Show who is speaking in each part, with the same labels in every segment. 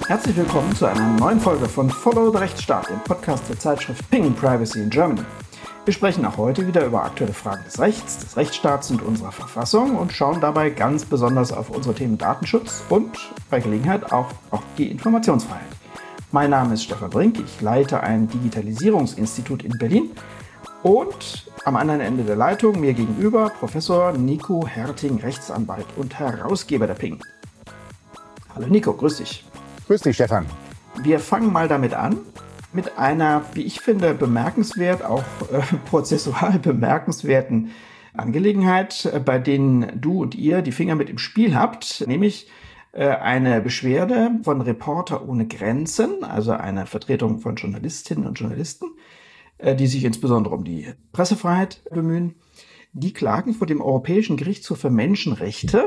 Speaker 1: Herzlich willkommen zu einer neuen Folge von Follow the Rechtsstaat, dem Podcast der Zeitschrift Ping Privacy in Germany. Wir sprechen auch heute wieder über aktuelle Fragen des Rechts, des Rechtsstaats und unserer Verfassung und schauen dabei ganz besonders auf unsere Themen Datenschutz und bei Gelegenheit auch auf die Informationsfreiheit. Mein Name ist Stefan Brink, ich leite ein Digitalisierungsinstitut in Berlin und am anderen Ende der Leitung mir gegenüber Professor Nico Herting, Rechtsanwalt und Herausgeber der Ping. Hallo Nico, grüß dich.
Speaker 2: Grüß dich, Stefan.
Speaker 1: Wir fangen mal damit an, mit einer, wie ich finde, bemerkenswert, auch prozessual bemerkenswerten Angelegenheit, bei denen du und ihr die Finger mit im Spiel habt, nämlich eine Beschwerde von Reporter ohne Grenzen, also eine Vertretung von Journalistinnen und Journalisten, die sich insbesondere um die Pressefreiheit bemühen. Die klagen vor dem Europäischen Gerichtshof für Menschenrechte,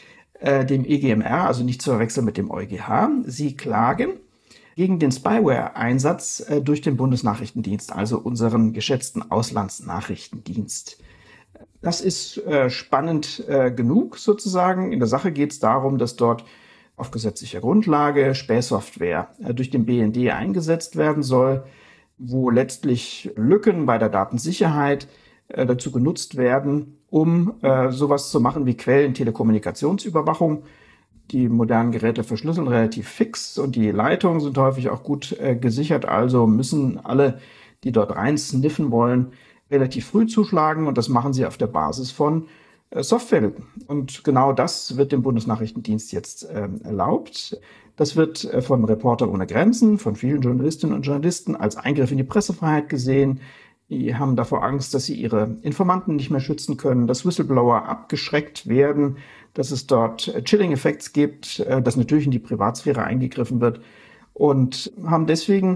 Speaker 1: dem EGMR, also nicht zu verwechseln mit dem EuGH. Sie klagen gegen den Spyware-Einsatz durch den Bundesnachrichtendienst, also unseren geschätzten Auslandsnachrichtendienst. Das ist spannend genug sozusagen. In der Sache geht es darum, dass dort auf gesetzlicher Grundlage Spähsoftware durch den BND eingesetzt werden soll, wo letztlich Lücken bei der Datensicherheit dazu genutzt werden, um sowas zu machen wie Quellentelekommunikationsüberwachung. Die modernen Geräte verschlüsseln relativ fix und die Leitungen sind häufig auch gut gesichert. Also müssen alle, die dort rein sniffen wollen, relativ früh zuschlagen. Und das machen sie auf der Basis von Softwarelücken. Und genau das wird dem Bundesnachrichtendienst jetzt erlaubt. Das wird von Reporter ohne Grenzen, von vielen Journalistinnen und Journalisten als Eingriff in die Pressefreiheit gesehen. Die haben davor Angst, dass sie ihre Informanten nicht mehr schützen können, dass Whistleblower abgeschreckt werden, dass es dort Chilling-Effekte gibt, dass natürlich in die Privatsphäre eingegriffen wird und haben deswegen,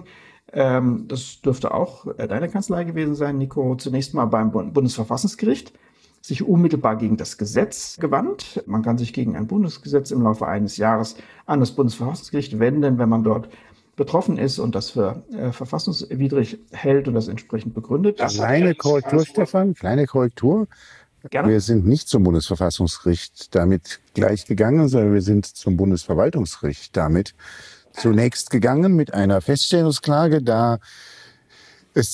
Speaker 1: das dürfte auch deine Kanzlei gewesen sein, Nico, zunächst mal beim Bundesverfassungsgericht sich unmittelbar gegen das Gesetz gewandt. Man kann sich gegen ein Bundesgesetz im Laufe eines Jahres an das Bundesverfassungsgericht wenden, wenn man dort betroffen ist und das für verfassungswidrig hält und das entsprechend begründet.
Speaker 2: Kleine Korrektur, Stefan, kleine Korrektur.
Speaker 1: Gerne.
Speaker 2: Wir sind nicht zum Bundesverfassungsgericht damit gleich gegangen, sondern wir sind zum Bundesverwaltungsgericht damit zunächst gegangen mit einer Feststellungsklage, da es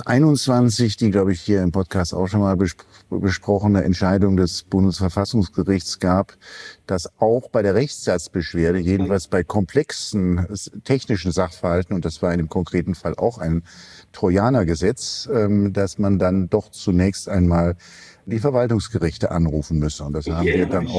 Speaker 2: 2021 die, glaube ich, hier im Podcast auch schon mal besprochene Entscheidung des Bundesverfassungsgerichts gab, dass auch bei der Rechtssatzbeschwerde, jedenfalls bei komplexen technischen Sachverhalten, und das war in dem konkreten Fall auch ein Trojanergesetz, dass man dann doch zunächst einmal die Verwaltungsgerichte anrufen müsse. Und das haben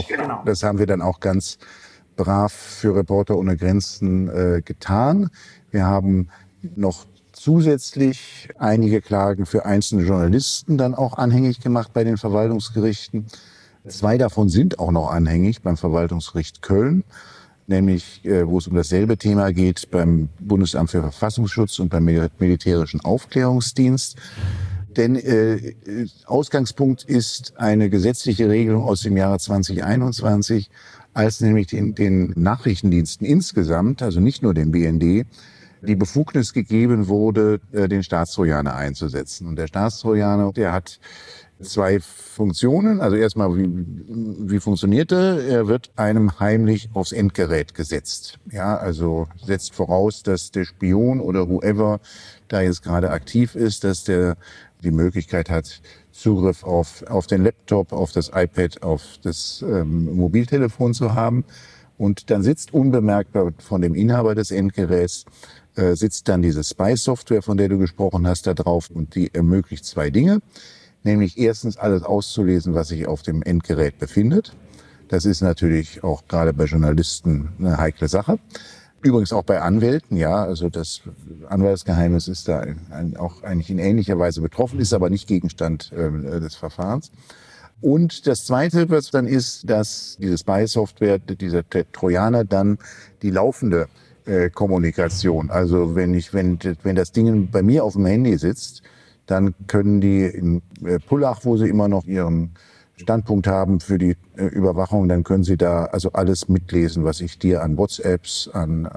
Speaker 2: wir dann auch ganz brav für Reporter ohne Grenzen getan. Wir haben noch zusätzlich einige Klagen für einzelne Journalisten dann auch anhängig gemacht bei den Verwaltungsgerichten. 2 davon sind auch noch anhängig beim Verwaltungsgericht Köln, nämlich wo es um dasselbe Thema geht beim Bundesamt für Verfassungsschutz und beim Militärischen Aufklärungsdienst. Denn Ausgangspunkt ist eine gesetzliche Regelung aus dem Jahre 2021, als nämlich den Nachrichtendiensten insgesamt, also nicht nur dem BND, die Befugnis gegeben wurde, den Staatstrojaner einzusetzen. Und der Staatstrojaner, der hat 2 Funktionen. Also erstmal, wie funktioniert er? Er wird einem heimlich aufs Endgerät gesetzt. Ja, also setzt voraus, dass der Spion oder whoever da jetzt gerade aktiv ist, dass der die Möglichkeit hat, Zugriff auf den Laptop, auf das iPad, auf das Mobiltelefon zu haben. Und dann sitzt unbemerkt von dem Inhaber des Endgeräts sitzt dann diese Spy-Software, von der du gesprochen hast, da drauf, und die ermöglicht 2 Dinge. Nämlich erstens alles auszulesen, was sich auf dem Endgerät befindet. Das ist natürlich auch gerade bei Journalisten eine heikle Sache. Übrigens auch bei Anwälten, ja, also das Anwaltsgeheimnis ist da auch eigentlich in ähnlicher Weise betroffen, ist aber nicht Gegenstand des Verfahrens. Und das Zweite, was dann ist, dass diese Spy-Software, dieser Trojaner dann die laufende Kommunikation, also wenn das Ding bei mir auf dem Handy sitzt, dann können die in Pullach, wo sie immer noch ihren Standpunkt haben für die Überwachung, dann können sie da also alles mitlesen, was ich dir an WhatsApps,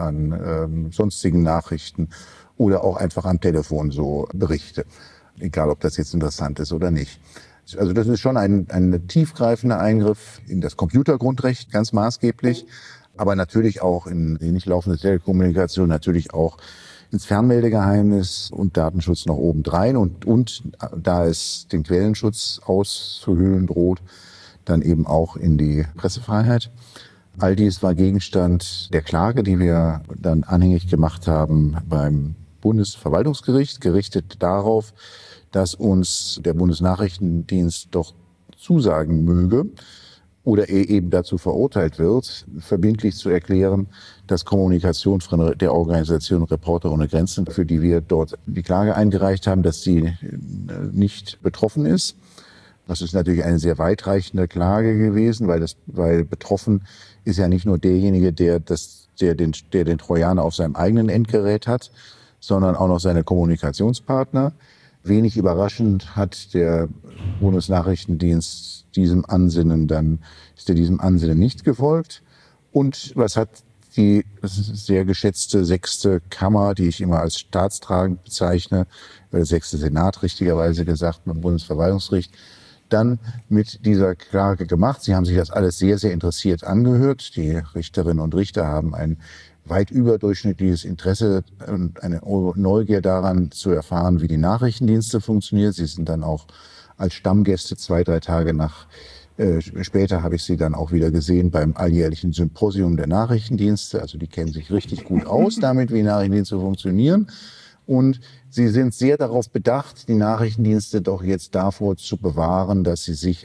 Speaker 2: an sonstigen Nachrichten oder auch einfach am Telefon so berichte. Egal, ob das jetzt interessant ist oder nicht. Also das ist schon ein tiefgreifender Eingriff in das Computergrundrecht, ganz maßgeblich. aber natürlich auch in die nicht laufende Telekommunikation, natürlich auch ins Fernmeldegeheimnis und Datenschutz noch obendrein und da es den Quellenschutz auszuhöhlen droht, dann eben auch in die Pressefreiheit. All dies war Gegenstand der Klage, die wir dann anhängig gemacht haben beim Bundesverwaltungsgericht, gerichtet darauf, dass uns der Bundesnachrichtendienst doch zusagen möge oder er eben dazu verurteilt wird, verbindlich zu erklären, dass Kommunikation von der Organisation Reporter ohne Grenzen, für die wir dort die Klage eingereicht haben, dass sie nicht betroffen ist. Das ist natürlich eine sehr weitreichende Klage gewesen, weil betroffen ist ja nicht nur derjenige, der den Trojaner auf seinem eigenen Endgerät hat, sondern auch noch seine Kommunikationspartner. Wenig überraschend hat der Bundesnachrichtendienst diesem Ansinnen nicht gefolgt. Und was hat die sehr geschätzte 6. Kammer, die ich immer als staatstragend bezeichne, oder 6. Senat richtigerweise gesagt, beim Bundesverwaltungsgericht, dann mit dieser Klage gemacht. Sie haben sich das alles sehr, sehr interessiert angehört. Die Richterinnen und Richter haben ein weit überdurchschnittliches Interesse und eine Neugier daran zu erfahren, wie die Nachrichtendienste funktionieren. Sie sind dann auch als Stammgäste 2-3 Tage später habe ich sie dann auch wieder gesehen beim alljährlichen Symposium der Nachrichtendienste. Also die kennen sich richtig gut aus damit, wie Nachrichtendienste funktionieren. Und sie sind sehr darauf bedacht, die Nachrichtendienste doch jetzt davor zu bewahren, dass sie sich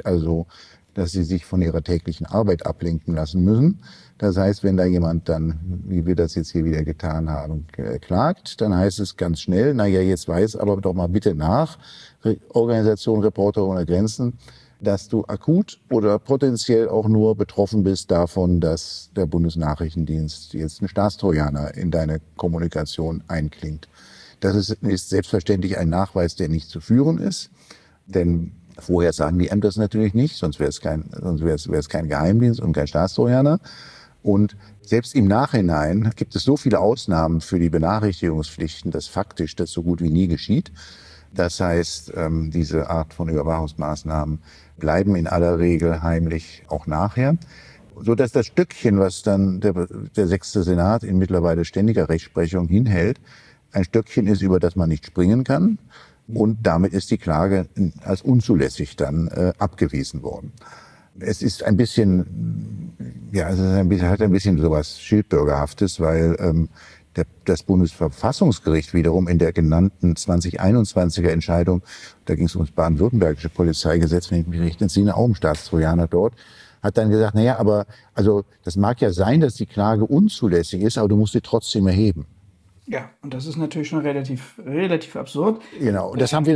Speaker 2: von ihrer täglichen Arbeit ablenken lassen müssen. Das heißt, wenn da jemand dann, wie wir das jetzt hier wieder getan haben, klagt, dann heißt es ganz schnell, naja, jetzt weiß aber doch mal bitte nach, Organisation Reporter ohne Grenzen, dass du akut oder potenziell auch nur betroffen bist davon, dass der Bundesnachrichtendienst jetzt einen Staatstrojaner in deine Kommunikation einklingt. Das ist selbstverständlich ein Nachweis, der nicht zu führen ist, denn vorher sagen die Ämter das natürlich nicht, sonst wäre es kein Geheimdienst und kein Staatstrojaner. Und selbst im Nachhinein gibt es so viele Ausnahmen für die Benachrichtigungspflichten, dass faktisch das so gut wie nie geschieht. Das heißt, diese Art von Überwachungsmaßnahmen bleiben in aller Regel heimlich auch nachher. So dass das Stückchen, was dann der 6. Senat in mittlerweile ständiger Rechtsprechung hinhält, ein Stückchen ist, über das man nicht springen kann. Und damit ist die Klage als unzulässig dann abgewiesen worden. Es ist ein bisschen, hat ein bisschen sowas Schildbürgerhaftes, weil das Bundesverfassungsgericht wiederum in der genannten 2021er Entscheidung, da ging es ums baden-württembergische Polizeigesetz, wenn ich mich recht entsinne, auch um Staatstrojaner dort, hat dann gesagt, naja, aber also das mag ja sein, dass die Klage unzulässig ist, aber du musst sie trotzdem erheben.
Speaker 1: Ja, und das ist natürlich schon relativ absurd.
Speaker 2: Genau, und dann haben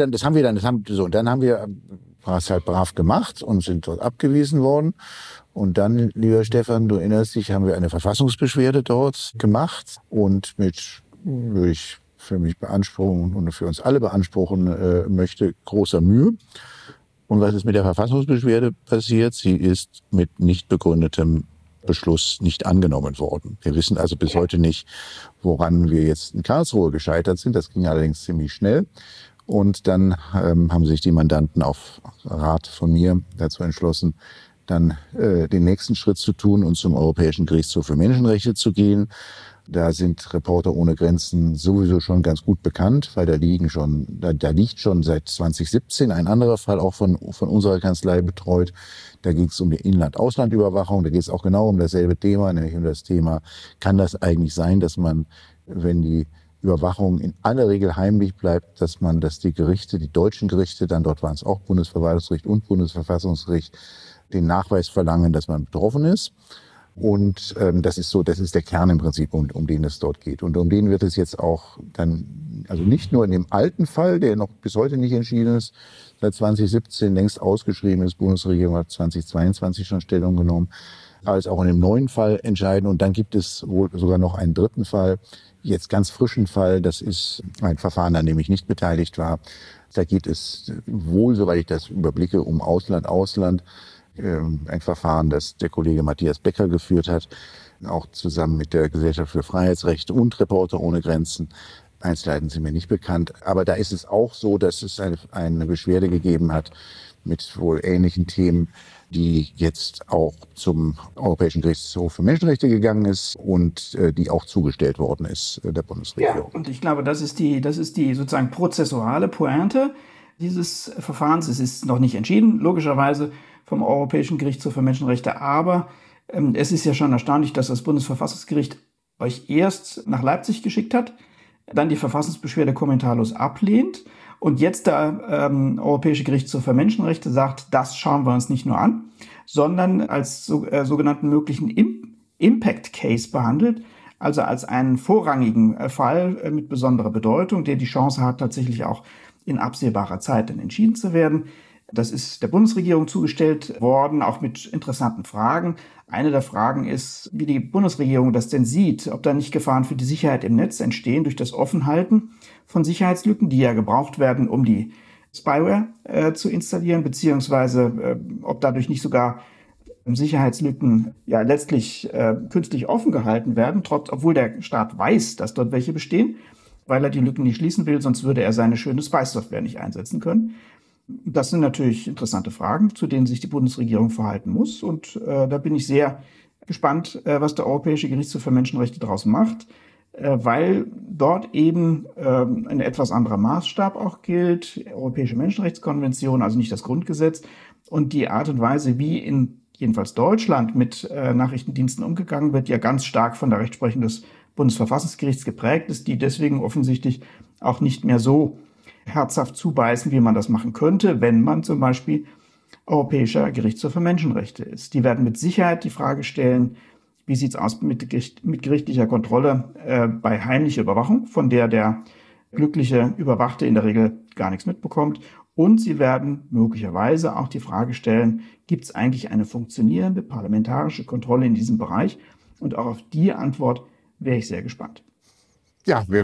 Speaker 2: wir es halt brav gemacht und sind dort abgewiesen worden. Und dann, lieber Stefan, du erinnerst dich, haben wir eine Verfassungsbeschwerde dort gemacht und würde ich für mich beanspruchen und für uns alle beanspruchen möchte, großer Mühe. Und was ist mit der Verfassungsbeschwerde passiert? Sie ist mit nicht begründetem Beschluss nicht angenommen worden. Wir wissen also bis heute nicht, woran wir jetzt in Karlsruhe gescheitert sind. Das ging allerdings ziemlich schnell. Und dann haben sich die Mandanten auf Rat von mir dazu entschlossen, dann den nächsten Schritt zu tun und zum Europäischen Gerichtshof für Menschenrechte zu gehen. Da sind Reporter ohne Grenzen sowieso schon ganz gut bekannt, weil da liegt schon seit 2017 ein anderer Fall auch von unserer Kanzlei betreut. Da ging es um die Inland-Ausland-Überwachung. Da geht es auch genau um dasselbe Thema, nämlich um das Thema, kann das eigentlich sein, dass man, wenn die Überwachung in aller Regel heimlich bleibt, dass die Gerichte, die deutschen Gerichte, dann dort waren es auch Bundesverwaltungsgericht und Bundesverfassungsgericht, den Nachweis verlangen, dass man betroffen ist. Und das ist der Kern im Prinzip, um den es dort geht. Und um den wird es jetzt auch dann, also nicht nur in dem alten Fall, der noch bis heute nicht entschieden ist, seit 2017 längst ausgeschrieben ist, Bundesregierung hat 2022 schon Stellung genommen, als auch in dem neuen Fall entscheiden. Und dann gibt es wohl sogar noch einen dritten Fall, jetzt ganz frischen Fall, das ist ein Verfahren, an dem ich nicht beteiligt war. Da geht es wohl, soweit ich das überblicke, um Ausland. Ein Verfahren, das der Kollege Matthias Becker geführt hat, auch zusammen mit der Gesellschaft für Freiheitsrechte und Reporter ohne Grenzen. Einzelheiten sind mir nicht bekannt. Aber da ist es auch so, dass es eine Beschwerde gegeben hat mit wohl ähnlichen Themen, die jetzt auch zum Europäischen Gerichtshof für Menschenrechte gegangen ist und die auch zugestellt worden ist der Bundesregierung.
Speaker 1: Ja, und ich glaube, das ist die sozusagen prozessuale Pointe dieses Verfahrens. Es ist noch nicht entschieden, logischerweise vom Europäischen Gerichtshof für Menschenrechte, aber es ist ja schon erstaunlich, dass das Bundesverfassungsgericht euch erst nach Leipzig geschickt hat, dann die Verfassungsbeschwerde kommentarlos ablehnt und jetzt der Europäische Gerichtshof für Menschenrechte sagt, das schauen wir uns nicht nur an, sondern als sogenannten möglichen Impact Case behandelt, also als einen vorrangigen Fall mit besonderer Bedeutung, der die Chance hat, tatsächlich auch in absehbarer Zeit dann entschieden zu werden. Das ist der Bundesregierung zugestellt worden, auch mit interessanten Fragen. Eine der Fragen ist, wie die Bundesregierung das denn sieht, ob da nicht Gefahren für die Sicherheit im Netz entstehen durch das Offenhalten von Sicherheitslücken, die ja gebraucht werden, um die Spyware zu installieren, beziehungsweise ob dadurch nicht sogar Sicherheitslücken ja letztlich künstlich offen gehalten werden, obwohl der Staat weiß, dass dort welche bestehen, weil er die Lücken nicht schließen will, sonst würde er seine schöne Spy-Software nicht einsetzen können. Das sind natürlich interessante Fragen, zu denen sich die Bundesregierung verhalten muss. Und da bin ich sehr gespannt, was der Europäische Gerichtshof für Menschenrechte daraus macht, weil dort eben ein etwas anderer Maßstab auch gilt, Europäische Menschenrechtskonvention, also nicht das Grundgesetz, und die Art und Weise, wie in jedenfalls Deutschland mit Nachrichtendiensten umgegangen wird, ja ganz stark von der Rechtsprechung des Bundesverfassungsgerichts geprägt ist, die deswegen offensichtlich auch nicht mehr so herzhaft zubeißen, wie man das machen könnte, wenn man zum Beispiel Europäischer Gerichtshof für Menschenrechte ist. Die werden mit Sicherheit die Frage stellen, wie sieht es aus mit gerichtlicher Kontrolle bei heimlicher Überwachung, von der glückliche Überwachte in der Regel gar nichts mitbekommt. Und sie werden möglicherweise auch die Frage stellen, gibt es eigentlich eine funktionierende parlamentarische Kontrolle in diesem Bereich? Und auch auf die Antwort wäre ich sehr gespannt.
Speaker 2: Ja, wir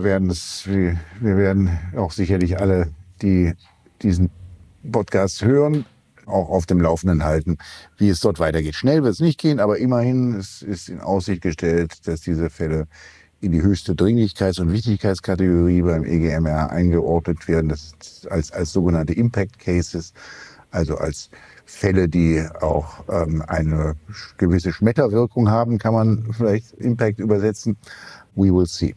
Speaker 2: werden auch sicherlich alle, die diesen Podcast hören, auch auf dem Laufenden halten, wie es dort weitergeht. Schnell wird es nicht gehen, aber immerhin es ist in Aussicht gestellt, dass diese Fälle in die höchste Dringlichkeits- und Wichtigkeitskategorie beim EGMR eingeordnet werden, das als sogenannte Impact Cases, also als Fälle, die auch eine gewisse Schmetterwirkung haben, kann man vielleicht Impact übersetzen. We will see.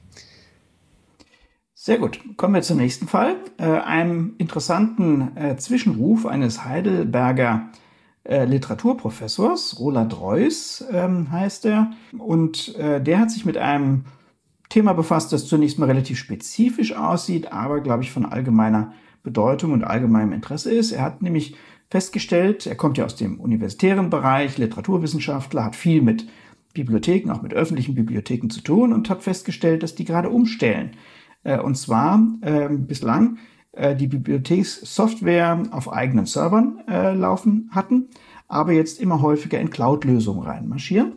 Speaker 1: Sehr gut. Kommen wir zum nächsten Fall. Einem interessanten Zwischenruf eines Heidelberger Literaturprofessors, Roland Reuss heißt er. Und der hat sich mit einem Thema befasst, das zunächst mal relativ spezifisch aussieht, aber, glaube ich, von allgemeiner Bedeutung und allgemeinem Interesse ist. Er hat nämlich festgestellt, er kommt ja aus dem universitären Bereich, Literaturwissenschaftler, hat viel mit Bibliotheken, auch mit öffentlichen Bibliotheken zu tun und hat festgestellt, dass die gerade umstellen. Und zwar bislang die Bibliothekssoftware auf eigenen Servern laufen hatten, aber jetzt immer häufiger in Cloud-Lösungen reinmarschieren.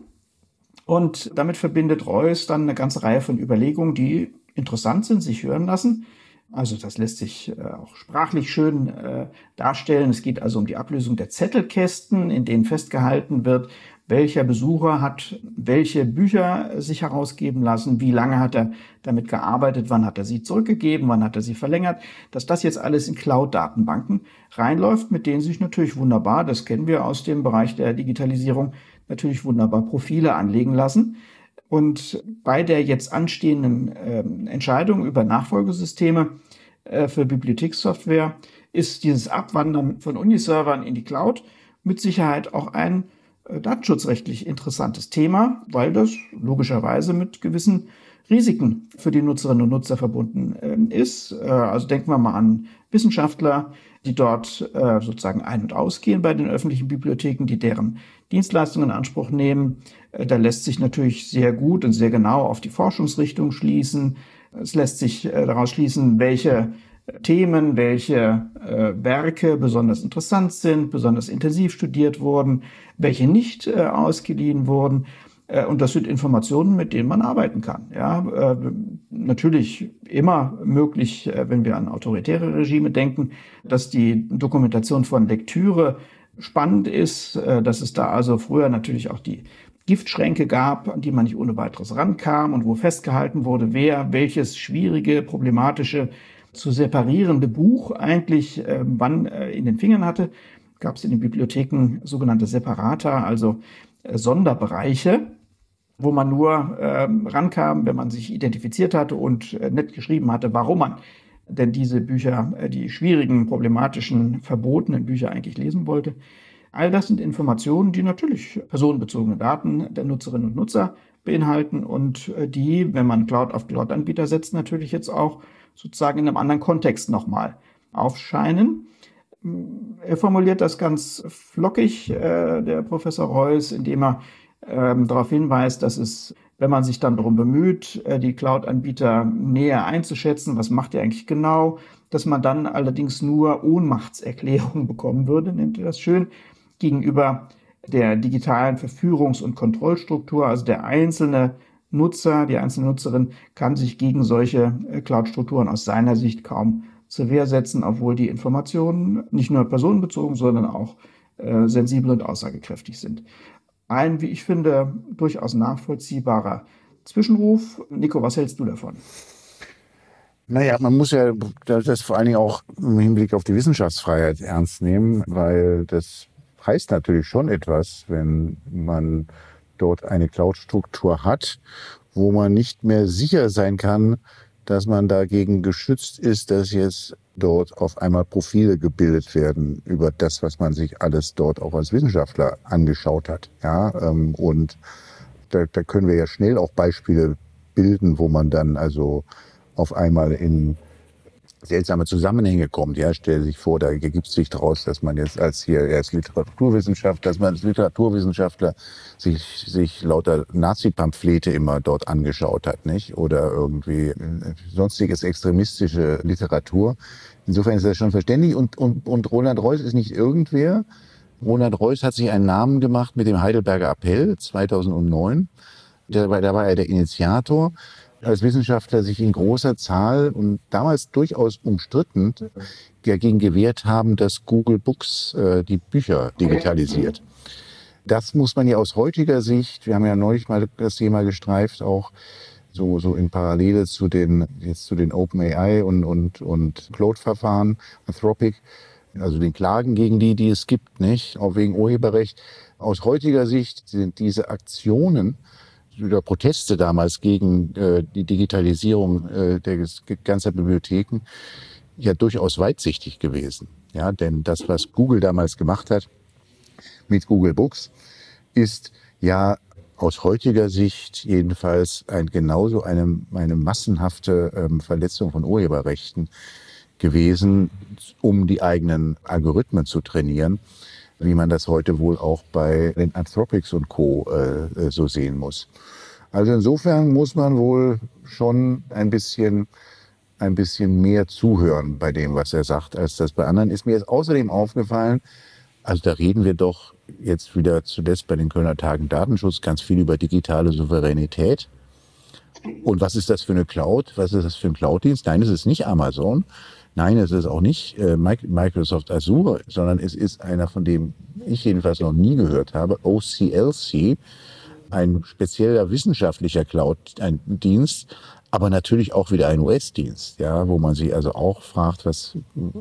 Speaker 1: Und damit verbindet Reuss dann eine ganze Reihe von Überlegungen, die interessant sind, sich hören lassen. Also das lässt sich auch sprachlich schön darstellen. Es geht also um die Ablösung der Zettelkästen, in denen festgehalten wird, welcher Besucher hat welche Bücher sich herausgeben lassen, wie lange hat er damit gearbeitet, wann hat er sie zurückgegeben, wann hat er sie verlängert, dass das jetzt alles in Cloud-Datenbanken reinläuft, mit denen sich natürlich wunderbar, das kennen wir aus dem Bereich der Digitalisierung, natürlich wunderbar Profile anlegen lassen. Und bei der jetzt anstehenden Entscheidung über Nachfolgesysteme für Bibliothekssoftware ist dieses Abwandern von Uniservern in die Cloud mit Sicherheit auch ein datenschutzrechtlich interessantes Thema, weil das logischerweise mit gewissen Risiken für die Nutzerinnen und Nutzer verbunden ist. Also denken wir mal an Wissenschaftler, die dort sozusagen ein- und ausgehen bei den öffentlichen Bibliotheken, die deren Dienstleistungen in Anspruch nehmen. Da lässt sich natürlich sehr gut und sehr genau auf die Forschungsrichtung schließen. Es lässt sich daraus schließen, welche Themen, welche Werke besonders interessant sind, besonders intensiv studiert wurden, welche nicht ausgeliehen wurden. Und das sind Informationen, mit denen man arbeiten kann. Ja, natürlich immer möglich, wenn wir an autoritäre Regime denken, dass die Dokumentation von Lektüre spannend ist, dass es da also früher natürlich auch die Giftschränke gab, an die man nicht ohne weiteres rankam und wo festgehalten wurde, wer welches schwierige, problematische, zu separierende Buch eigentlich wann in den Fingern hatte. gab es in den Bibliotheken sogenannte Separata, also Sonderbereiche, wo man nur rankam, wenn man sich identifiziert hatte und nett geschrieben hatte, warum man denn diese Bücher, die schwierigen, problematischen, verbotenen Bücher eigentlich lesen wollte. All das sind Informationen, die natürlich personenbezogene Daten der Nutzerinnen und Nutzer beinhalten und die, wenn man Cloud auf Cloud-Anbieter setzt, natürlich jetzt auch sozusagen in einem anderen Kontext nochmal aufscheinen. Er formuliert das ganz flockig, der Professor Reuss, indem er darauf hinweist, dass es, wenn man sich dann darum bemüht, die Cloud-Anbieter näher einzuschätzen, was macht ihr eigentlich genau, dass man dann allerdings nur Ohnmachtserklärungen bekommen würde, nennt er das schön, gegenüber der digitalen Verführungs- und Kontrollstruktur. Also der einzelne Nutzer, die einzelne Nutzerin kann sich gegen solche Cloud-Strukturen aus seiner Sicht kaum zur Wehr setzen, obwohl die Informationen nicht nur personenbezogen, sondern auch sensibel und aussagekräftig sind. Ein, wie ich finde, durchaus nachvollziehbarer Zwischenruf. Nico, was hältst du davon?
Speaker 2: Naja, man muss ja das vor allen Dingen auch im Hinblick auf die Wissenschaftsfreiheit ernst nehmen, weil das heißt natürlich schon etwas, wenn man dort eine Cloud-Struktur hat, wo man nicht mehr sicher sein kann, dass man dagegen geschützt ist, dass jetzt dort auf einmal Profile gebildet werden über das, was man sich alles dort auch als Wissenschaftler angeschaut hat. Ja, und da können wir ja schnell auch Beispiele bilden, wo man dann also auf einmal in seltsame Zusammenhänge kommt. Ja, stell sich vor, da ergibt sich daraus, dass man jetzt als Literaturwissenschaftler sich lauter Nazi-Pamphlete immer dort angeschaut hat, nicht? Oder irgendwie sonstiges extremistische Literatur. Insofern ist das schon verständlich. Und Roland Reuss ist nicht irgendwer. Roland Reuss hat sich einen Namen gemacht mit dem Heidelberger Appell 2009. Da war er der Initiator. Als Wissenschaftler sich in großer Zahl und damals durchaus umstritten dagegen gewehrt haben, dass Google Books die Bücher digitalisiert. Das muss man ja aus heutiger Sicht, wir haben ja neulich mal das Thema gestreift, auch so in Parallele zu den OpenAI und Claude-Verfahren, Anthropic, also den Klagen gegen die es gibt, nicht, auch wegen Urheberrecht. Aus heutiger Sicht sind diese Aktionen oder Proteste damals gegen die Digitalisierung der ganzer Bibliotheken ja durchaus weitsichtig gewesen. Ja, denn das, was Google damals gemacht hat mit Google Books, ist ja aus heutiger Sicht jedenfalls genauso eine massenhafte Verletzung von Urheberrechten gewesen, um die eigenen Algorithmen zu trainieren, wie man das heute wohl auch bei den Anthropics und Co. So sehen muss. Also insofern muss man wohl schon ein bisschen mehr zuhören bei dem, was er sagt, als das bei anderen. Ist mir jetzt außerdem aufgefallen, also da reden wir doch jetzt wieder zuletzt bei den Kölner Tagen Datenschutz ganz viel über digitale Souveränität. Und was ist das für eine Cloud? Was ist das für ein Cloud-Dienst? Nein, es ist nicht Amazon. Nein, es ist auch nicht Microsoft Azure, sondern es ist einer, von dem ich jedenfalls noch nie gehört habe, OCLC, ein spezieller wissenschaftlicher Cloud-Dienst, aber natürlich auch wieder ein US-Dienst, ja, wo man sich also auch fragt, was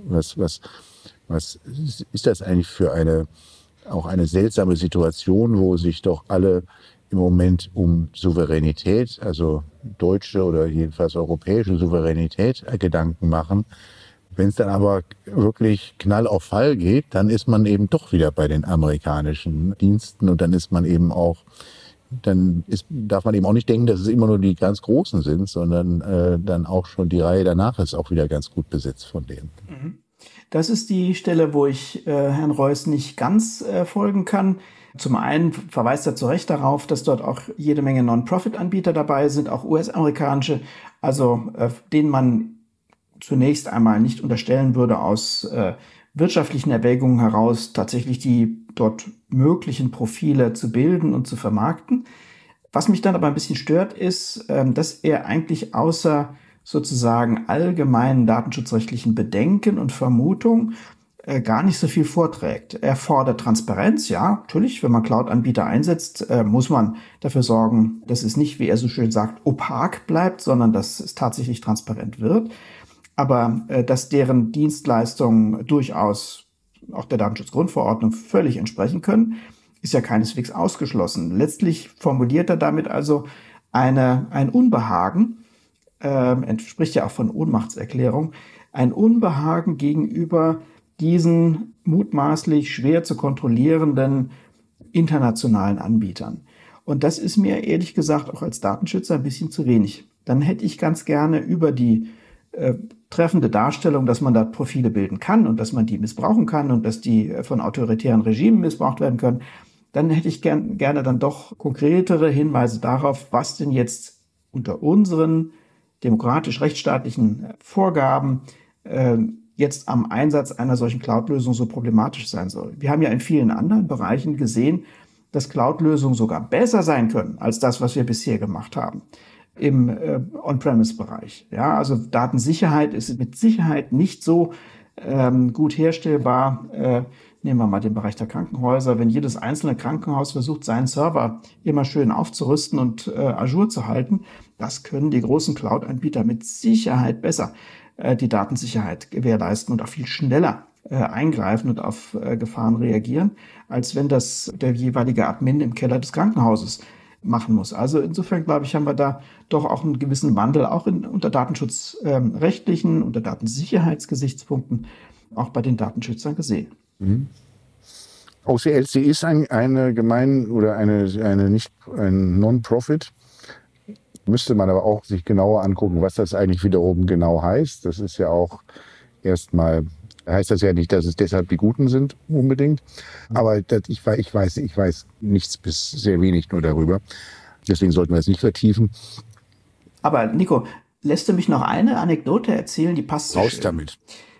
Speaker 2: ist das eigentlich für eine seltsame Situation, wo sich doch alle im Moment um Souveränität, also deutsche oder jedenfalls europäische Souveränität Gedanken machen. Wenn es dann aber wirklich Knall auf Fall geht, dann ist man eben doch wieder bei den amerikanischen Diensten und dann ist man eben auch, darf man eben auch nicht denken, dass es immer nur die ganz Großen sind, sondern dann auch schon die Reihe danach ist auch wieder ganz gut besetzt von denen.
Speaker 1: Das ist die Stelle, wo ich Herrn Reuss nicht ganz folgen kann. Zum einen verweist er zu Recht darauf, dass dort auch jede Menge Non-Profit-Anbieter dabei sind, auch US-amerikanische, also denen man zunächst einmal nicht unterstellen würde, aus wirtschaftlichen Erwägungen heraus tatsächlich die dort möglichen Profile zu bilden und zu vermarkten. Was mich dann aber ein bisschen stört, ist, dass er eigentlich außer sozusagen allgemeinen datenschutzrechtlichen Bedenken und Vermutungen gar nicht so viel vorträgt. Er fordert Transparenz, ja, natürlich, wenn man Cloud-Anbieter einsetzt, muss man dafür sorgen, dass es nicht, wie er so schön sagt, opak bleibt, sondern dass es tatsächlich transparent wird. Aber dass deren Dienstleistungen durchaus auch der Datenschutzgrundverordnung völlig entsprechen können, ist ja keineswegs ausgeschlossen. Letztlich formuliert er damit also ein Unbehagen, entspricht ja auch von Ohnmachtserklärung, ein Unbehagen gegenüber diesen mutmaßlich schwer zu kontrollierenden internationalen Anbietern. Und das ist mir ehrlich gesagt auch als Datenschützer ein bisschen zu wenig. Dann hätte ich ganz gerne über die treffende Darstellung, dass man da Profile bilden kann und dass man die missbrauchen kann und dass die von autoritären Regimen missbraucht werden können, dann hätte ich gerne dann doch konkretere Hinweise darauf, was denn jetzt unter unseren demokratisch-rechtsstaatlichen Vorgaben jetzt am Einsatz einer solchen Cloud-Lösung so problematisch sein soll. Wir haben ja in vielen anderen Bereichen gesehen, dass Cloud-Lösungen sogar besser sein können als das, was wir bisher gemacht haben im On-Premise-Bereich. Ja, also Datensicherheit ist mit Sicherheit nicht so gut herstellbar. Nehmen wir mal den Bereich der Krankenhäuser. Wenn jedes einzelne Krankenhaus versucht, seinen Server immer schön aufzurüsten und Ajour zu halten, das können die großen Cloud-Anbieter mit Sicherheit besser die Datensicherheit gewährleisten und auch viel schneller eingreifen und auf Gefahren reagieren, als wenn das der jeweilige Admin im Keller des Krankenhauses machen muss. Also insofern, glaube ich, haben wir da doch auch einen gewissen Wandel, auch unter datenschutzrechtlichen, unter Datensicherheitsgesichtspunkten, auch bei den Datenschützern gesehen.
Speaker 2: Mhm. OCLC ist eine Gemein- oder ein Non-Profit. Müsste man aber auch sich genauer angucken, was das eigentlich wiederum genau heißt. Das ist ja auch erstmal, heißt das ja nicht, dass es deshalb die Guten sind unbedingt. Aber ich weiß nichts bis sehr wenig nur darüber. Deswegen sollten wir es nicht vertiefen.
Speaker 1: Aber Nico, lässt du mich noch eine Anekdote erzählen, die passt so
Speaker 2: raus
Speaker 1: schön.
Speaker 2: damit.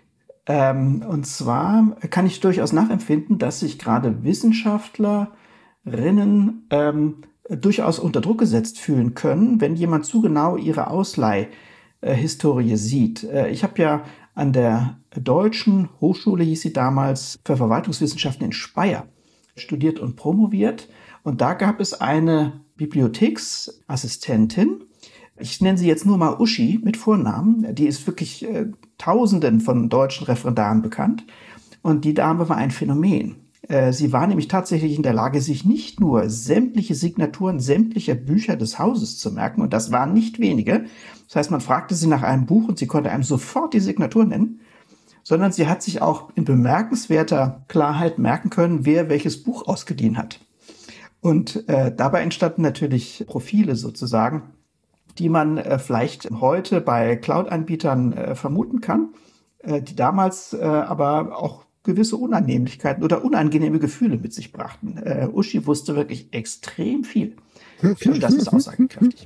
Speaker 1: Und zwar kann ich durchaus nachempfinden, dass sich gerade Wissenschaftlerinnen durchaus unter Druck gesetzt fühlen können, wenn jemand zu genau ihre Ausleihhistorie sieht. Ich habe ja an der Deutschen Hochschule, hieß sie damals, für Verwaltungswissenschaften in Speyer studiert und promoviert. Und da gab es eine Bibliotheksassistentin. Ich nenne sie jetzt nur mal Uschi mit Vornamen. Die ist wirklich Tausenden von deutschen Referendaren bekannt. Und die Dame war ein Phänomen. Sie war nämlich tatsächlich in der Lage, sich nicht nur sämtliche Signaturen sämtlicher Bücher des Hauses zu merken, und das waren nicht wenige. Das heißt, man fragte sie nach einem Buch und sie konnte einem sofort die Signatur nennen, sondern sie hat sich auch in bemerkenswerter Klarheit merken können, wer welches Buch ausgeliehen hat. Und dabei entstanden natürlich Profile sozusagen, die man vielleicht heute bei Cloud-Anbietern vermuten kann, die damals aber auch gewisse Unannehmlichkeiten oder unangenehme Gefühle mit sich brachten. Uschi wusste wirklich extrem viel. Und das ist aussagekräftig.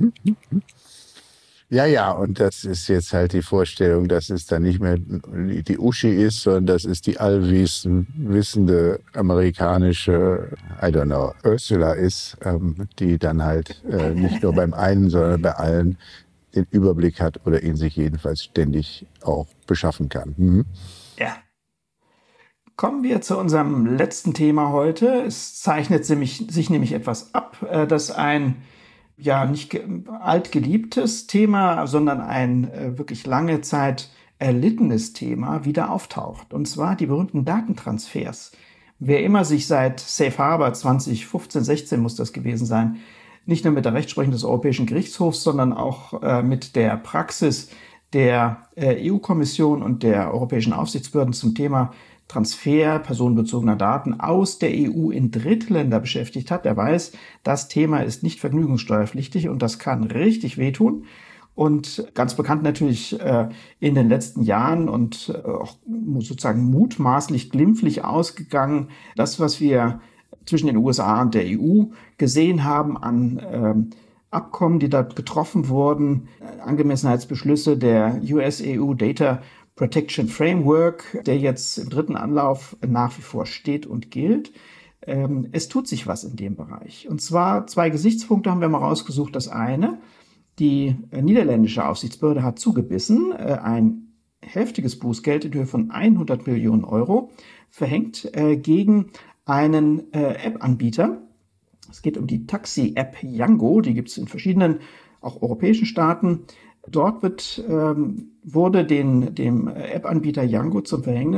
Speaker 2: Ja, und das ist jetzt halt die Vorstellung, dass es dann nicht mehr die Uschi ist, sondern das ist die allwissende amerikanische, Ursula ist, die dann halt nicht nur beim einen, sondern bei allen den Überblick hat oder ihn sich jedenfalls ständig auch beschaffen kann. Mhm.
Speaker 1: Ja. Kommen wir zu unserem letzten Thema heute. Es zeichnet sich nämlich etwas ab, das ein nicht altgeliebtes Thema, sondern ein wirklich lange Zeit erlittenes Thema wieder auftaucht. Und zwar die berühmten Datentransfers. Wer immer sich seit Safe Harbor 2015, 16 muss das gewesen sein, nicht nur mit der Rechtsprechung des Europäischen Gerichtshofs, sondern auch mit der Praxis der EU-Kommission und der europäischen Aufsichtsbehörden zum Thema Transfer personenbezogener Daten aus der EU in Drittländer beschäftigt hat, der weiß, das Thema ist nicht vergnügungssteuerpflichtig und das kann richtig wehtun. Und ganz bekannt natürlich in den letzten Jahren und auch sozusagen mutmaßlich glimpflich ausgegangen, das, was wir zwischen den USA und der EU gesehen haben an Abkommen, die dort getroffen wurden, Angemessenheitsbeschlüsse der US-EU Data Protection Framework, der jetzt im dritten Anlauf nach wie vor steht und gilt. Es tut sich was in dem Bereich. Und zwar 2 Gesichtspunkte haben wir mal rausgesucht. Das eine, die niederländische Aufsichtsbehörde hat zugebissen, ein heftiges Bußgeld in Höhe von 100 Millionen Euro verhängt gegen einen App-Anbieter. Es geht um die Taxi-App Yango, die gibt es in verschiedenen, auch europäischen Staaten. Dort wurde dem App-Anbieter Yango zum Verhängnis,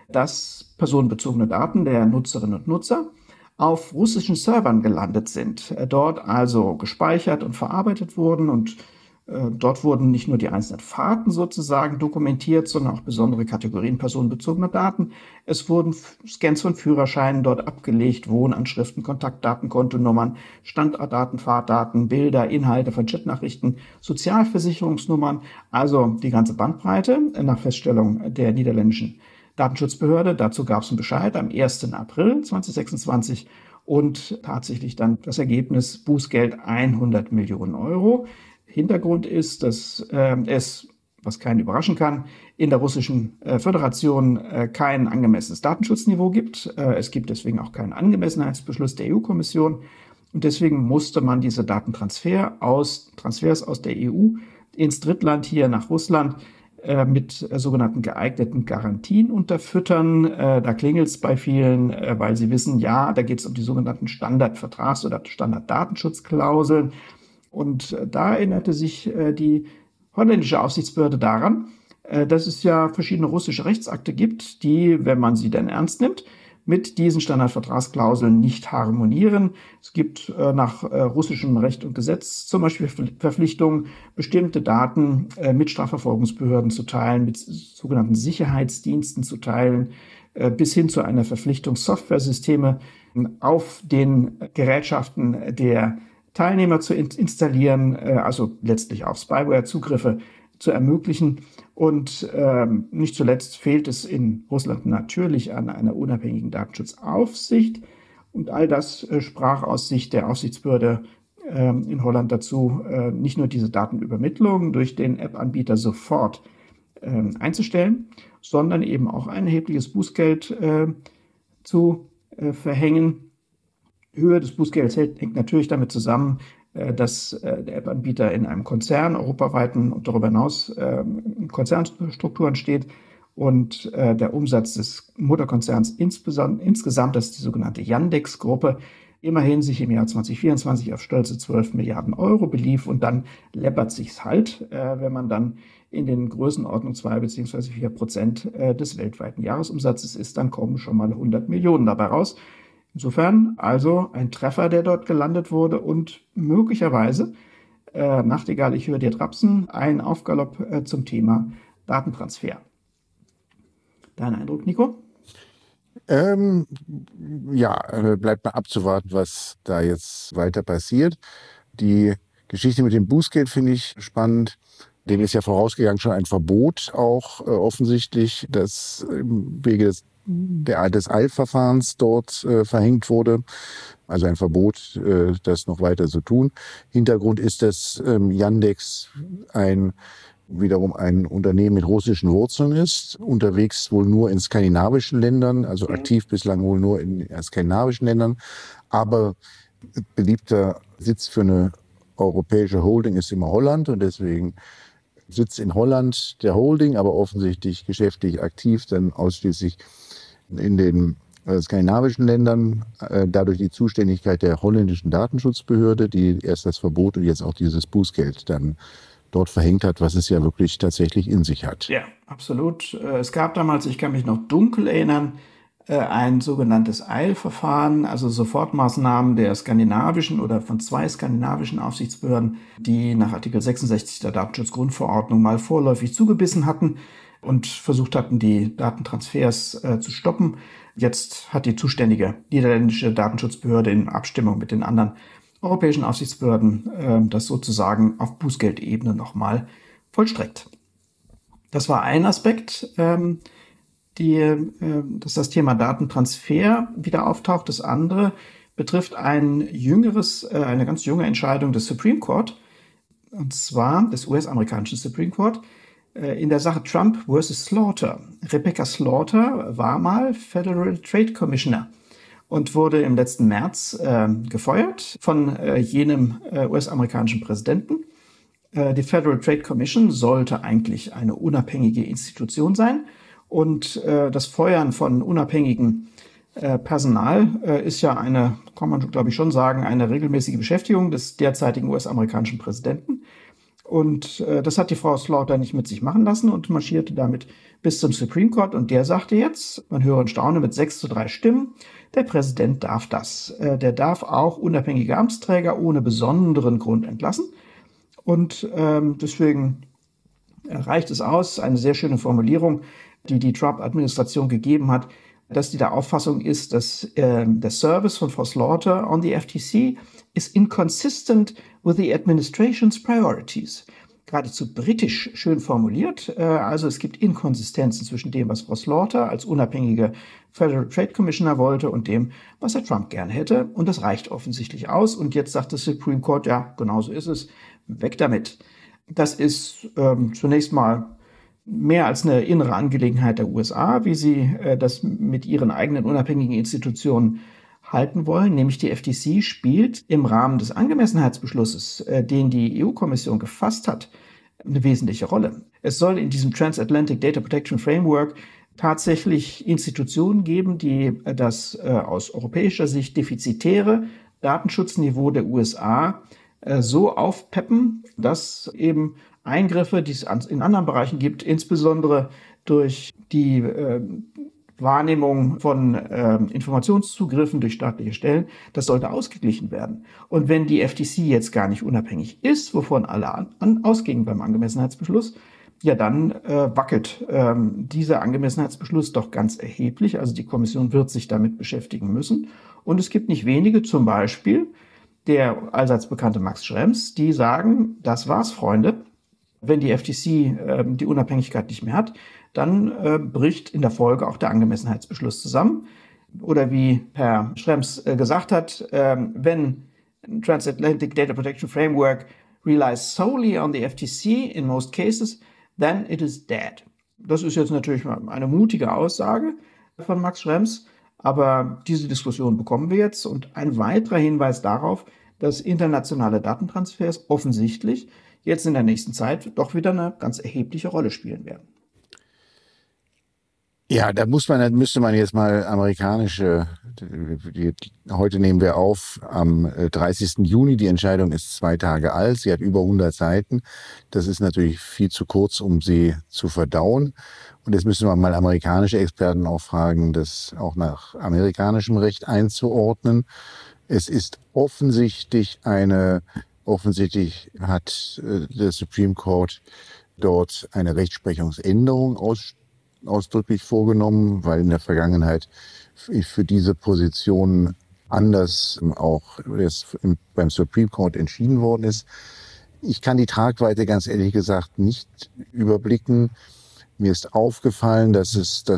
Speaker 1: dass personenbezogene Daten der Nutzerinnen und Nutzer auf russischen Servern gelandet sind, dort also gespeichert und verarbeitet wurden und dort wurden nicht nur die einzelnen Fahrten sozusagen dokumentiert, sondern auch besondere Kategorien personenbezogener Daten. Es wurden Scans von Führerscheinen dort abgelegt, Wohnanschriften, Kontaktdaten, Kontonummern, Standortdaten, Fahrtdaten, Bilder, Inhalte von Chatnachrichten, Sozialversicherungsnummern, also die ganze Bandbreite nach Feststellung der niederländischen Datenschutzbehörde. Dazu gab es einen Bescheid am 1. April 2026 und tatsächlich dann das Ergebnis Bußgeld 100 Millionen Euro. Hintergrund ist, dass es, was keinen überraschen kann, in der russischen Föderation kein angemessenes Datenschutzniveau gibt. Es gibt deswegen auch keinen Angemessenheitsbeschluss der EU-Kommission. Und deswegen musste man diese Transfers aus der EU ins Drittland hier nach Russland mit sogenannten geeigneten Garantien unterfüttern. Da klingelt es bei vielen, weil sie wissen, ja, da geht es um die sogenannten Standardvertrags- oder Standarddatenschutzklauseln. Und da erinnerte sich die holländische Aufsichtsbehörde daran, dass es ja verschiedene russische Rechtsakte gibt, die, wenn man sie denn ernst nimmt, mit diesen Standardvertragsklauseln nicht harmonieren. Es gibt nach russischem Recht und Gesetz zum Beispiel Verpflichtungen, bestimmte Daten mit Strafverfolgungsbehörden zu teilen, mit sogenannten Sicherheitsdiensten zu teilen, bis hin zu einer Verpflichtung, Softwaresysteme auf den Gerätschaften der Teilnehmer zu installieren, also letztlich auch Spyware-Zugriffe zu ermöglichen. Und nicht zuletzt fehlt es in Russland natürlich an einer unabhängigen Datenschutzaufsicht. Und all das sprach aus Sicht der Aufsichtsbehörde in Holland dazu, nicht nur diese Datenübermittlung durch den App-Anbieter sofort einzustellen, sondern eben auch ein erhebliches Bußgeld zu verhängen. Die Höhe des Bußgelds hängt natürlich damit zusammen, dass der App-Anbieter in einem Konzern europaweiten und darüber hinaus in Konzernstrukturen steht und der Umsatz des Mutterkonzerns insgesamt, das ist die sogenannte Yandex-Gruppe, immerhin sich im Jahr 2024 auf stolze 12 Milliarden Euro belief und dann läppert sich's halt, wenn man dann in den Größenordnung 2 bzw. 4% des weltweiten Jahresumsatzes ist, dann kommen schon mal 100 Millionen dabei raus. Insofern also ein Treffer, der dort gelandet wurde und möglicherweise, Nachtigall, ich höre dir trapsen, ein Aufgalopp zum Thema Datentransfer. Dein Eindruck, Nico?
Speaker 2: Bleibt mal abzuwarten, was da jetzt weiter passiert. Die Geschichte mit dem Bußgeld finde ich spannend. Dem ist ja vorausgegangen schon ein Verbot, auch offensichtlich, das im Wege des Eilverfahrens dort verhängt wurde. Also ein Verbot, das noch weiter zu tun. Hintergrund ist, dass Yandex wiederum ein Unternehmen mit russischen Wurzeln ist, unterwegs wohl nur in skandinavischen Ländern, also aktiv bislang wohl nur in skandinavischen Ländern. Aber beliebter Sitz für eine europäische Holding ist immer Holland und deswegen Sitz in Holland der Holding, aber offensichtlich geschäftlich aktiv, dann ausschließlich in den skandinavischen Ländern, dadurch die Zuständigkeit der holländischen Datenschutzbehörde, die erst das Verbot und jetzt auch dieses Bußgeld dann dort verhängt hat, was es ja wirklich tatsächlich in sich hat.
Speaker 1: Ja, absolut. Es gab damals, ich kann mich noch dunkel erinnern, ein sogenanntes Eilverfahren, also Sofortmaßnahmen der skandinavischen oder von 2 skandinavischen Aufsichtsbehörden, die nach Artikel 66 der Datenschutzgrundverordnung mal vorläufig zugebissen hatten und versucht hatten, die Datentransfers zu stoppen. Jetzt hat die zuständige niederländische Datenschutzbehörde in Abstimmung mit den anderen europäischen Aufsichtsbehörden das sozusagen auf Bußgeldebene nochmal vollstreckt. Das war ein Aspekt, dass das Thema Datentransfer wieder auftaucht. Das andere betrifft eine ganz junge Entscheidung des Supreme Court, und zwar des US-amerikanischen Supreme Court, in der Sache Trump versus Slaughter. Rebecca Slaughter war mal Federal Trade Commissioner und wurde im letzten März gefeuert von jenem US-amerikanischen Präsidenten. Die Federal Trade Commission sollte eigentlich eine unabhängige Institution sein. Und das Feuern von unabhängigem Personal ist ja kann man glaube ich schon sagen, eine regelmäßige Beschäftigung des derzeitigen US-amerikanischen Präsidenten. Und das hat die Frau Slaughter nicht mit sich machen lassen und marschierte damit bis zum Supreme Court. Und der sagte jetzt, man höre und staune, mit 6:3 Stimmen, der Präsident darf das. Der darf auch unabhängige Amtsträger ohne besonderen Grund entlassen. Und deswegen reicht es aus, eine sehr schöne Formulierung, die die Trump-Administration gegeben hat, dass die der Auffassung ist, dass der Service von Frau Slaughter on the FTC is inconsistent with the administration's priorities. Geradezu britisch schön formuliert. Also es gibt Inkonsistenzen zwischen dem, was Frau Slaughter als unabhängige Federal Trade Commissioner wollte und dem, was Herr Trump gerne hätte. Und das reicht offensichtlich aus. Und jetzt sagt das Supreme Court, ja, genau so ist es. Weg damit. Das ist zunächst mal mehr als eine innere Angelegenheit der USA, wie sie das mit ihren eigenen unabhängigen Institutionen halten wollen, nämlich die FTC spielt im Rahmen des Angemessenheitsbeschlusses, den die EU-Kommission gefasst hat, eine wesentliche Rolle. Es soll in diesem Transatlantic Data Protection Framework tatsächlich Institutionen geben, die das aus europäischer Sicht defizitäre Datenschutzniveau der USA so aufpeppen, dass eben Eingriffe, die es in anderen Bereichen gibt, insbesondere durch die Wahrnehmung von Informationszugriffen durch staatliche Stellen, das sollte ausgeglichen werden. Und wenn die FTC jetzt gar nicht unabhängig ist, wovon alle ausgingen beim Angemessenheitsbeschluss, ja dann wackelt dieser Angemessenheitsbeschluss doch ganz erheblich. Also die Kommission wird sich damit beschäftigen müssen. Und es gibt nicht wenige, zum Beispiel der allseits bekannte Max Schrems, die sagen, das war's, Freunde. Wenn die FTC die Unabhängigkeit nicht mehr hat, dann bricht in der Folge auch der Angemessenheitsbeschluss zusammen. Oder wie Herr Schrems gesagt hat, wenn Transatlantic Data Protection Framework relies solely on the FTC in most cases, then it is dead. Das ist jetzt natürlich eine mutige Aussage von Max Schrems, aber diese Diskussion bekommen wir jetzt. Und ein weiterer Hinweis darauf, dass internationale Datentransfers offensichtlich jetzt in der nächsten Zeit doch wieder eine ganz erhebliche Rolle spielen werden.
Speaker 2: Ja, da müsste man jetzt mal heute nehmen wir auf am 30. Juni. Die Entscheidung ist 2 Tage alt. Sie hat über 100 Seiten. Das ist natürlich viel zu kurz, um sie zu verdauen. Und jetzt müssen wir mal amerikanische Experten auch fragen, das auch nach amerikanischem Recht einzuordnen. Es ist offensichtlich hat der Supreme Court dort eine Rechtsprechungsänderung ausdrücklich vorgenommen, weil in der Vergangenheit für diese Position anders auch beim Supreme Court entschieden worden ist. Ich kann die Tragweite ganz ehrlich gesagt nicht überblicken. Mir ist aufgefallen, ich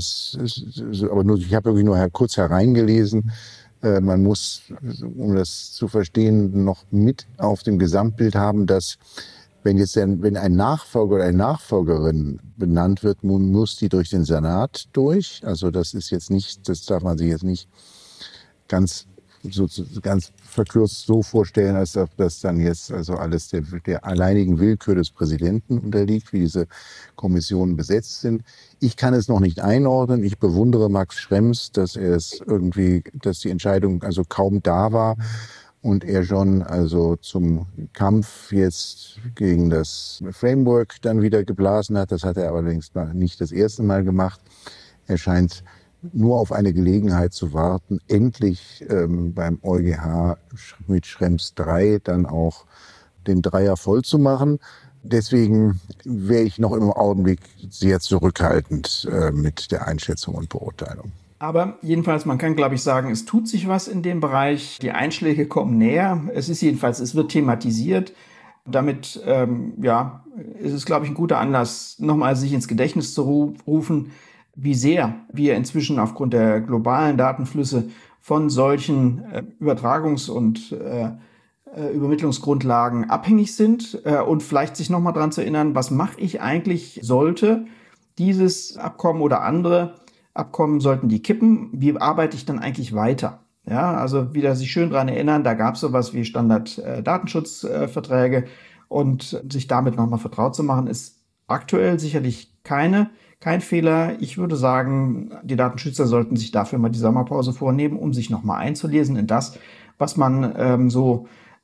Speaker 2: habe wirklich nur kurz hereingelesen. Man muss, um das zu verstehen, noch mit auf dem Gesamtbild haben, dass wenn ein Nachfolger oder eine Nachfolgerin benannt wird, muss die durch den Senat durch. Also das darf man sich jetzt nicht ganz verkürzt so vorstellen, als ob das dann jetzt also alles der alleinigen Willkür des Präsidenten unterliegt, wie diese Kommissionen besetzt sind. Ich kann es noch nicht einordnen. Ich bewundere Max Schrems, dass die Entscheidung also kaum da war und er schon also zum Kampf jetzt gegen das Framework dann wieder geblasen hat. Das hat er allerdings nicht das erste Mal gemacht. Er scheint nur auf eine Gelegenheit zu warten, endlich beim EuGH mit Schrems 3 dann auch den Dreier voll zu machen. Deswegen wäre ich noch im Augenblick sehr zurückhaltend mit der Einschätzung und Beurteilung.
Speaker 1: Aber jedenfalls, man kann, glaube ich, sagen, es tut sich was in dem Bereich. Die Einschläge kommen näher. Es wird thematisiert. Damit ist es, glaube ich, ein guter Anlass, nochmal sich ins Gedächtnis zu rufen, wie sehr wir inzwischen aufgrund der globalen Datenflüsse von solchen Übertragungs- und Übermittlungsgrundlagen abhängig sind und vielleicht sich nochmal daran zu erinnern, was mache ich eigentlich, sollte dieses Abkommen oder andere Abkommen, sollten die kippen, wie arbeite ich dann eigentlich weiter? Ja, also wieder sich schön daran erinnern, da gab es sowas wie Standard-Datenschutzverträge und sich damit nochmal vertraut zu machen, ist aktuell sicherlich kein Fehler. Ich würde sagen, die Datenschützer sollten sich dafür mal die Sommerpause vornehmen, um sich nochmal einzulesen in das, was man so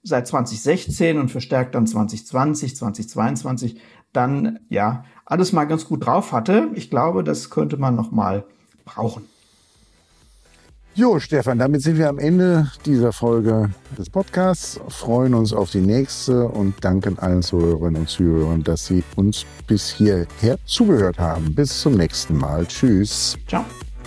Speaker 1: seit 2016 und verstärkt dann 2020, 2022 dann ja alles mal ganz gut drauf hatte. Ich glaube, das könnte man noch mal brauchen.
Speaker 2: Jo, Stefan, damit sind wir am Ende dieser Folge des Podcasts, freuen uns auf die nächste und danken allen Zuhörerinnen und Zuhörern, dass sie uns bis hierher zugehört haben. Bis zum nächsten Mal. Tschüss.
Speaker 1: Ciao.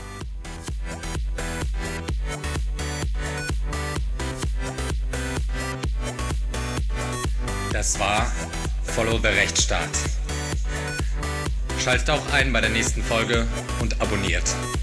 Speaker 3: Das war Follow the Rechtsstaat. Schaltet auch ein bei der nächsten Folge und abonniert.